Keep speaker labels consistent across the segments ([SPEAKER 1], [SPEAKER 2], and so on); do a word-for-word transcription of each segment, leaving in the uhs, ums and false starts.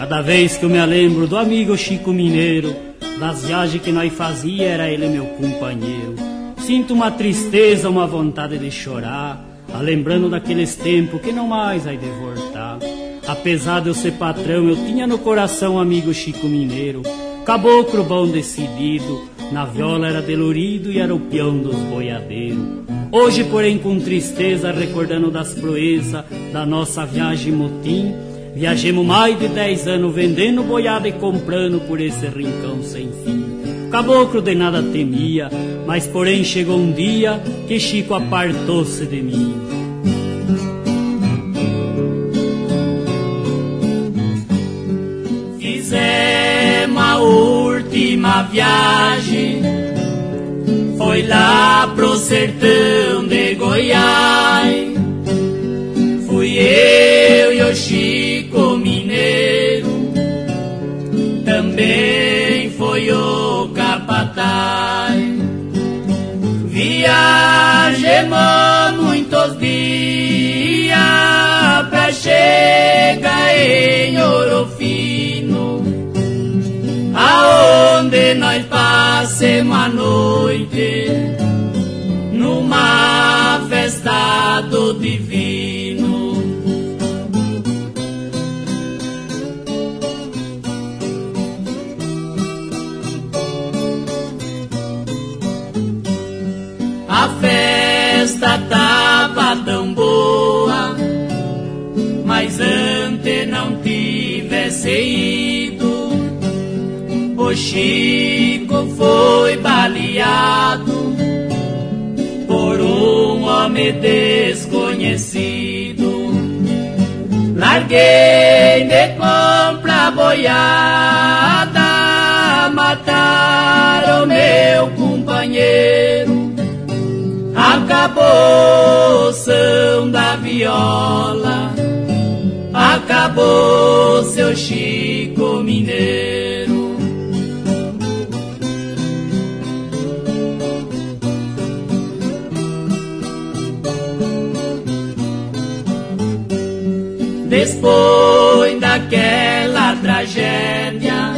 [SPEAKER 1] Cada vez que eu me lembro do amigo Chico Mineiro, das viagens que nós fazia, era ele meu companheiro. Sinto uma tristeza, uma vontade de chorar, a lembrando daqueles tempos que não mais vai de voltar. Apesar de eu ser patrão, eu tinha no coração amigo Chico Mineiro, caboclo bom decidido, na viola era delorido e era o peão dos boiadeiros. Hoje, porém, com tristeza, recordando das proezas da nossa viagem motim, viajemos mais de dez anos vendendo boiada e comprando por esse rincão sem fim. Caboclo de nada temia, mas porém chegou um dia que Chico apartou-se de mim. Fizemos a última viagem, foi lá pro sertão de Goiás. Fui eu e o Chico Mineiro, também foi o capataz. Viajemos muitos dias pra chegar em Ouro Fino, aonde nós passemos a noite numa festa do divino. A festa tava tão boa, mas antes não tivesse ido, o Chico foi baleado por um homem desconhecido. Larguei de compra boiada, mataram meu companheiro. Acabou o som da viola, acabou seu Chico Mineiro. Depois daquela tragédia,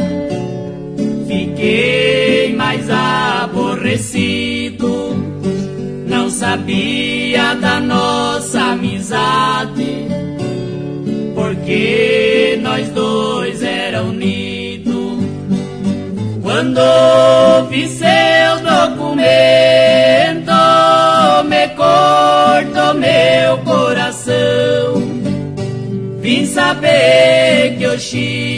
[SPEAKER 1] fiquei mais aborrecido. Não sabia da nossa amizade, porque nós dois era unidos. Quando vi seu documento, me cortou meu coração. Vim saber que o Chico